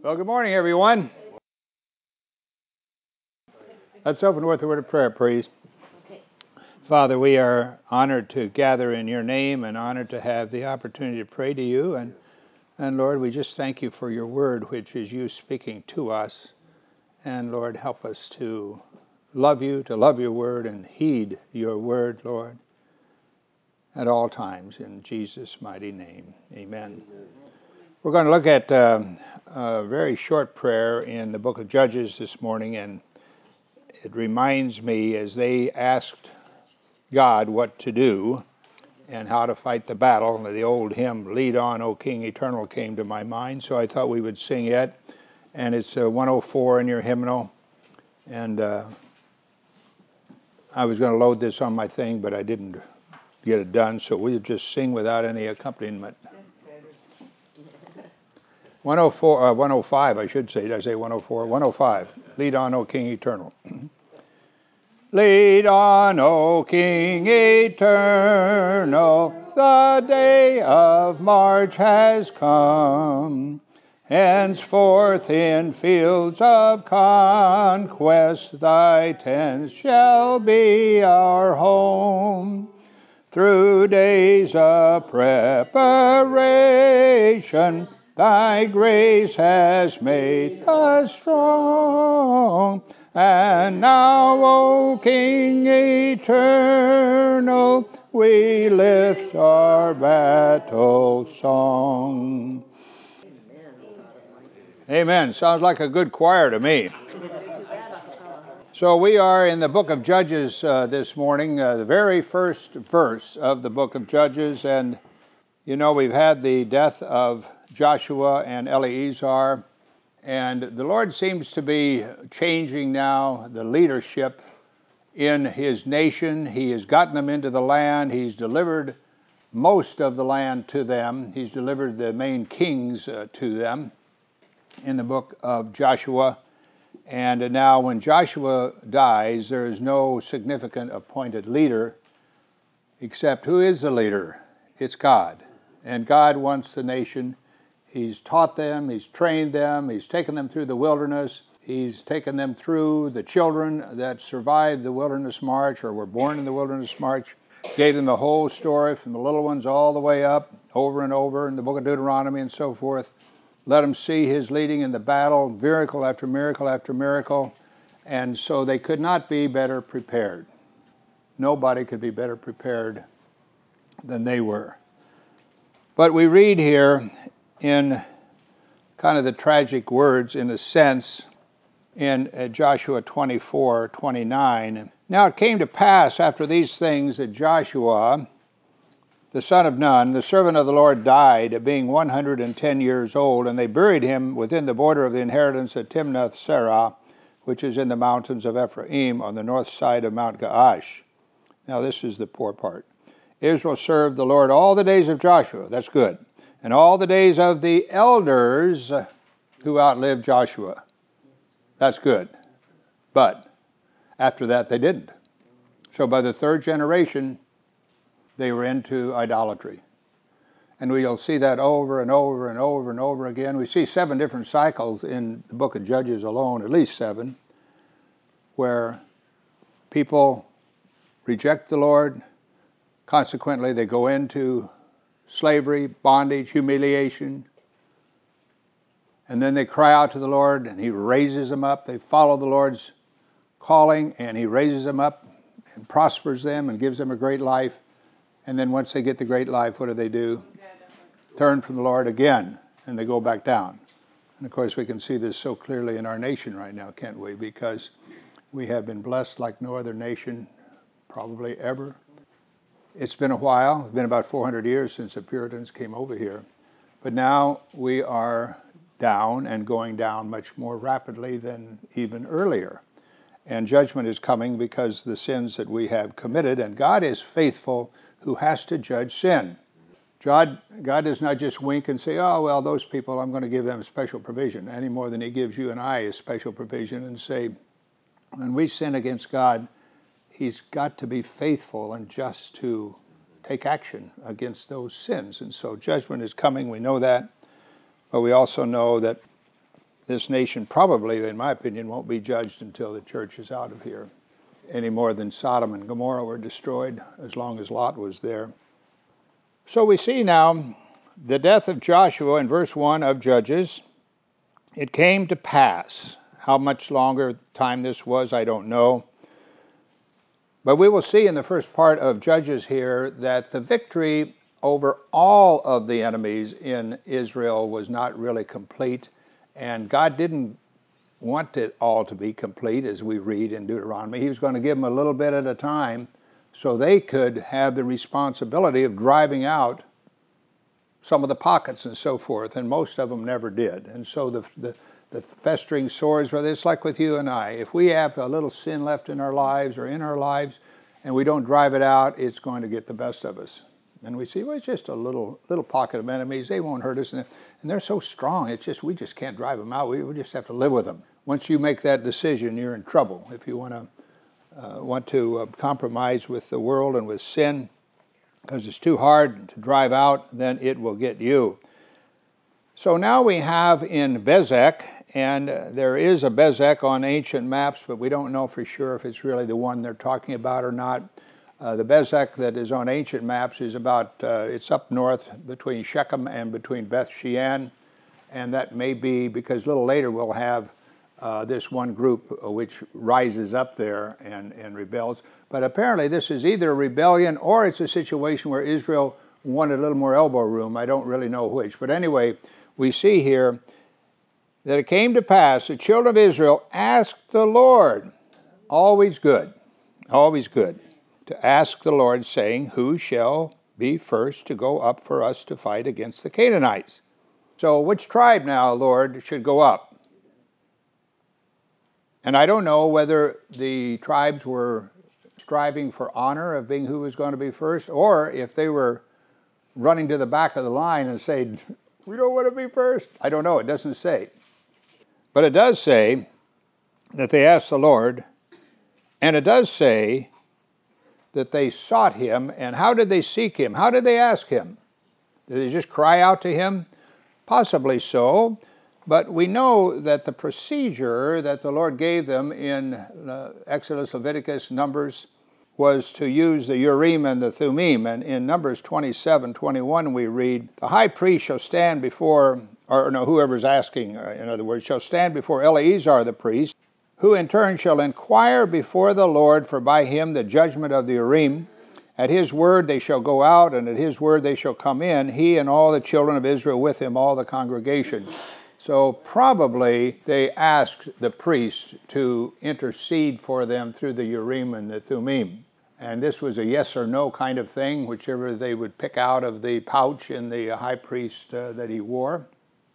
Well, good morning, everyone. Let's open with a word of prayer, please. Father, we are honored to gather in your name and honored to have the opportunity to pray to you. And Lord, we just thank you for your word, which is you speaking to us. And Lord, help us to love you, to love your word, and heed your word, Lord, at all times. In Jesus' mighty name, amen. We're going to look at a very short prayer in the book of Judges this morning, and it reminds me as they asked God what to do and how to fight the battle. The old hymn, Lead On, O King Eternal, came to my mind, so I thought we would sing it. And it's 104 in your hymnal. And I was going to load this on my thing, but I didn't get it done, so we'll just sing without any accompaniment. 105, I should say. Did I say 104? 105. Lead on, O King Eternal. Lead on, O King Eternal, the day of March has come. Henceforth in fields of conquest thy tents shall be our home. Through days of preparation, thy grace has made us strong. And now, O King Eternal, we lift our battle song. Amen. Sounds like a good choir to me. So we are in the book of Judges this morning, the very first verse of the book of Judges. And, you know, we've had the death of Joshua and Eleazar. And the Lord seems to be changing now the leadership in his nation. He has gotten them into the land. He's delivered most of the land to them. He's delivered the main kings to them in the book of Joshua. And now when Joshua dies, there is no significant appointed leader, except who is the leader? It's God. And God wants the nation. He's taught them, he's trained them, he's taken them through the wilderness, he's taken them through the children that survived the wilderness march or were born in the wilderness march, gave them the whole story from the little ones all the way up, over and over in the book of Deuteronomy and so forth. Let them see his leading in the battle, miracle after miracle after miracle, and so they could not be better prepared. Nobody could be better prepared than they were. But we read here in kind of the tragic words, in a sense, in Joshua 24:29. Now it came to pass after these things that Joshua, the son of Nun, the servant of the Lord, died, being 110 years old, and they buried him within the border of the inheritance at Timnath-serah, which is in the mountains of Ephraim, on the north side of Mount Gaash. Now this is the poor part. Israel served the Lord all the days of Joshua. That's good. And all the days of the elders who outlived Joshua. That's good. But after that, they didn't. So by the third generation, they were into idolatry. And we'll see that over and over and over and over again. We see 7 different cycles in the book of Judges alone, at least 7, where people reject the Lord. Consequently, they go into slavery, bondage, humiliation. And then they cry out to the Lord, and he raises them up. They follow the Lord's calling, and he raises them up and prospers them and gives them a great life. And then once they get the great life, what do? Turn from the Lord again, and they go back down. And of course, we can see this so clearly in our nation right now, can't we? Because we have been blessed like no other nation probably ever. It's been a while. It's been about 400 years since the Puritans came over here. But now we are down and going down much more rapidly than even earlier. And judgment is coming because the sins that we have committed, and God is faithful who has to judge sin. God does not just wink and say, oh, well, those people, I'm going to give them special provision, any more than he gives you and I a special provision, and say, when we sin against God, he's got to be faithful and just to take action against those sins. And so judgment is coming, we know that, but we also know that this nation probably, in my opinion, won't be judged until the church is out of here, any more than Sodom and Gomorrah were destroyed as long as Lot was there. So we see now the death of Joshua in verse 1 of Judges. It came to pass. How much longer time this was, I don't know. But we will see in the first part of Judges here that the victory over all of the enemies in Israel was not really complete, and God didn't want it all to be complete, as we read in Deuteronomy. He was going to give them a little bit at a time so they could have the responsibility of driving out some of the pockets and so forth, and most of them never did. And so the festering sores, whether it's like with you and I, if we have a little sin left in our lives or in our lives and we don't drive it out, it's going to get the best of us. And we see, well, it's just a little pocket of enemies. They won't hurt us. And they're so strong, we just can't drive them out. We just have to live with them. Once you make that decision, you're in trouble. If you want to compromise with the world and with sin, because it's too hard to drive out, then it will get you. So now we have in Bezek, and there is a Bezek on ancient maps, but we don't know for sure if it's really the one they're talking about or not. The Bezek that is on ancient maps is it's up north between Shechem and between Beth Shean, and that may be because a little later we'll have this one group which rises up there and rebels. But apparently this is either a rebellion or it's a situation where Israel wanted a little more elbow room. I don't really know which. But anyway, we see here that it came to pass, the children of Israel asked the Lord, always good, to ask the Lord, saying, who shall be first to go up for us to fight against the Canaanites? So which tribe now, Lord, should go up? And I don't know whether the tribes were striving for honor of being who was going to be first, or if they were running to the back of the line and saying, we don't want to be first. I don't know. It doesn't say. But it does say that they asked the Lord, and it does say that they sought him. And how did they seek him? How did they ask him? Did they just cry out to him? Possibly so. But we know that the procedure that the Lord gave them in Exodus, Leviticus, Numbers, was to use the Urim and the Thummim. And in Numbers 27:21 we read, the high priest shall stand before, whoever's asking, in other words, shall stand before Eleazar the priest, who in turn shall inquire before the Lord, for by him the judgment of the Urim. At his word they shall go out, and at his word they shall come in, he and all the children of Israel with him, all the congregation. So probably they asked the priest to intercede for them through the Urim and the Thummim. And this was a yes or no kind of thing, whichever they would pick out of the pouch in the high priest that he wore.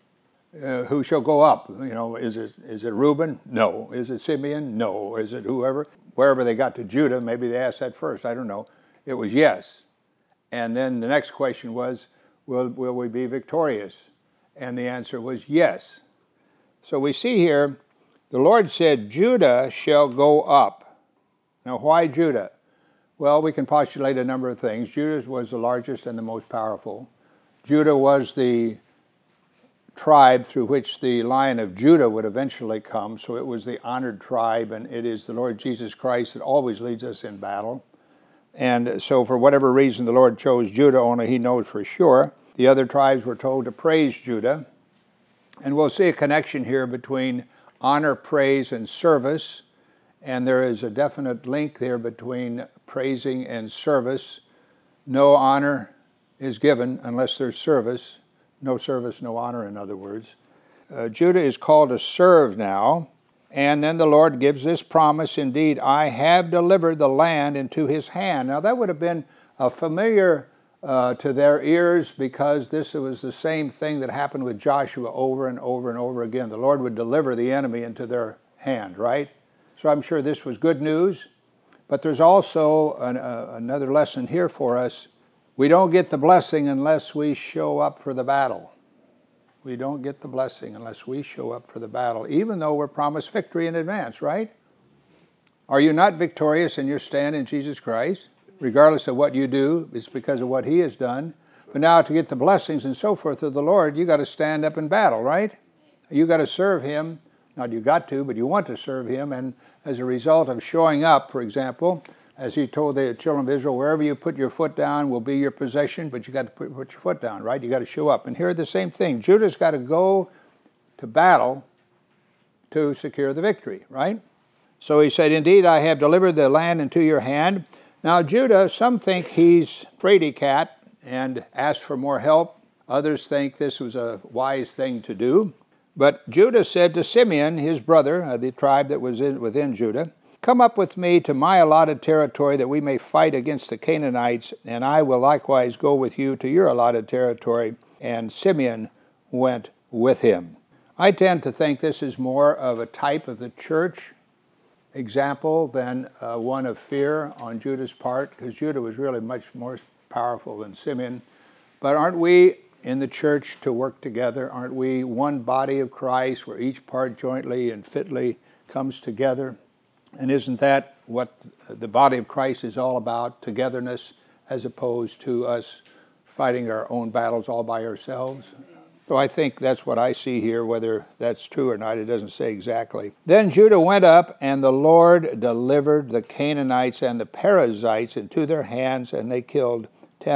Who shall go up? Is it Reuben? No. Is it Simeon? No. Is it whoever? Wherever they got to Judah, maybe they asked that first. I don't know. It was yes. And then the next question was, will we be victorious? And the answer was yes. So we see here, the Lord said, Judah shall go up. Now, why Judah? Well, we can postulate a number of things. Judah was the largest and the most powerful. Judah was the tribe through which the Lion of Judah would eventually come, so it was the honored tribe, and it is the Lord Jesus Christ that always leads us in battle. And so for whatever reason the Lord chose Judah, only he knows for sure. The other tribes were told to praise Judah. And we'll see a connection here between honor, praise, and service. And there is a definite link there between praising and service. No honor is given unless there's service. No service, no honor, in other words. Judah is called to serve now. And then the Lord gives this promise, indeed, I have delivered the land into his hand. Now that would have been a familiar to their ears, because this was the same thing that happened with Joshua over and over and over again. The Lord would deliver the enemy into their hand, right? So I'm sure this was good news. But there's also another lesson here for us. We don't get the blessing unless we show up for the battle. We don't get the blessing unless we show up for the battle, even though we're promised victory in advance, right? Are you not victorious in your stand in Jesus Christ? Regardless of what you do, it's because of what he has done. But now to get the blessings and so forth of the Lord, you got to stand up in battle, right? You got to serve him. Not you got to, but you want to serve him. And as a result of showing up, for example, as he told the children of Israel, wherever you put your foot down will be your possession, but you got to put your foot down, right? You got to show up. And here the same thing. Judah's got to go to battle to secure the victory, right? So he said, indeed, I have delivered the land into your hand. Now Judah, some think he's fraidy cat and asked for more help. Others think this was a wise thing to do. But Judah said to Simeon, his brother, the tribe that was within Judah, come up with me to my allotted territory that we may fight against the Canaanites, and I will likewise go with you to your allotted territory. And Simeon went with him. I tend to think this is more of a type of the church example than one of fear on Judah's part, because Judah was really much more powerful than Simeon. But aren't we in the church to work together? Aren't we one body of Christ where each part jointly and fitly comes together? And isn't that what the body of Christ is all about, togetherness, as opposed to us fighting our own battles all by ourselves? So I think that's what I see here. Whether that's true or not, it doesn't say exactly. Then Judah went up, and the Lord delivered the Canaanites and the Perizzites into their hands, and they killed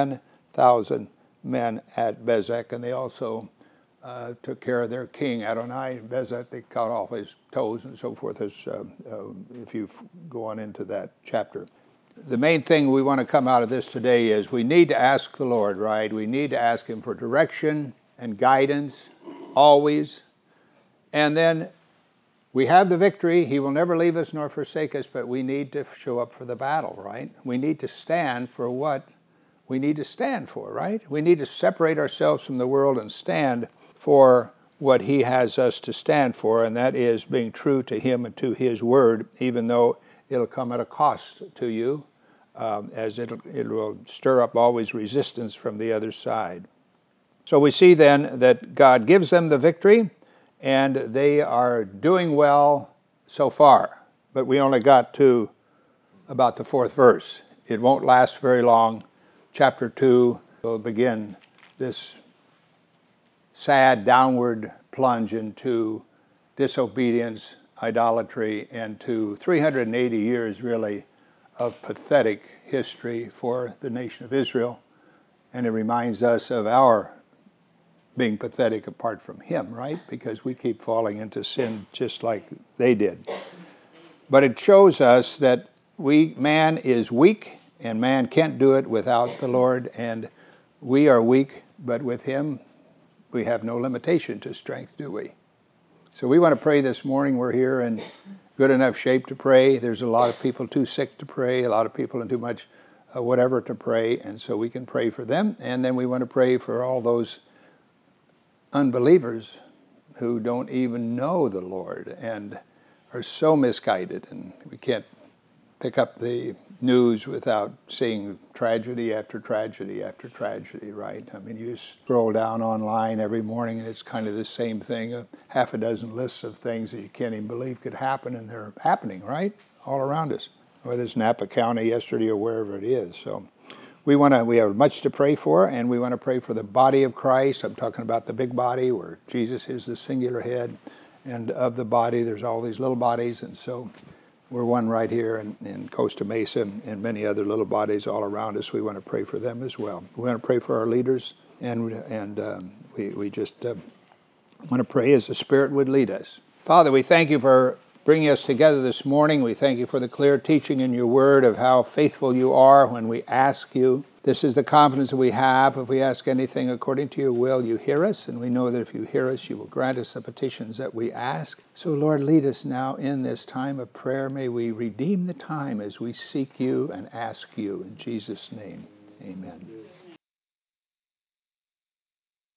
10,000 men at Bezek. And they also took care of their king, Adonai. Bezek, they cut off his toes and so forth, as if you go on into that chapter. The main thing we want to come out of this today is we need to ask the Lord, right? We need to ask him for direction and guidance, always. And then we have the victory. He will never leave us nor forsake us, but we need to show up for the battle, right? We need to stand for what we need to stand for, right? We need to separate ourselves from the world and stand for what he has us to stand for, and that is being true to him and to his word, even though it'll come at a cost to you, as it will stir up always resistance from the other side. So we see then that God gives them the victory, and they are doing well so far. But we only got to about the 4th verse. It won't last very long. Chapter 2 will begin this sad downward plunge into disobedience, idolatry, and to 380 years really of pathetic history for the nation of Israel. And it reminds us of our being pathetic apart from him, right? Because we keep falling into sin just like they did. But it shows us that man is weak, and man can't do it without the Lord, and we are weak, but with him we have no limitation to strength, do we? So we want to pray this morning. We're here in good enough shape to pray. There's a lot of people too sick to pray, a lot of people in too much whatever to pray, and so we can pray for them. And then we want to pray for all those unbelievers who don't even know the Lord and are so misguided, and we can't pick up the news without seeing tragedy after tragedy after tragedy, right? I mean, you scroll down online every morning and it's kind of the same thing, half a dozen lists of things that you can't even believe could happen, and they're happening, right? All around us, whether it's Napa County yesterday or wherever it is. So we have much to pray for, and we want to pray for the body of Christ. I'm talking about the big body where Jesus is the singular head, and of the body there's all these little bodies, and so we're one right here in Costa Mesa and many other little bodies all around us. We want to pray for them as well. We want to pray for our leaders, and we just want to pray as the Spirit would lead us. Father, we thank you for bringing us together this morning. We thank you for the clear teaching in your word of how faithful you are when we ask you. This is the confidence that we have. If we ask anything according to your will, you hear us, and we know that if you hear us, you will grant us the petitions that we ask. So, Lord, lead us now in this time of prayer. May we redeem the time as we seek you and ask you. In Jesus' name, amen.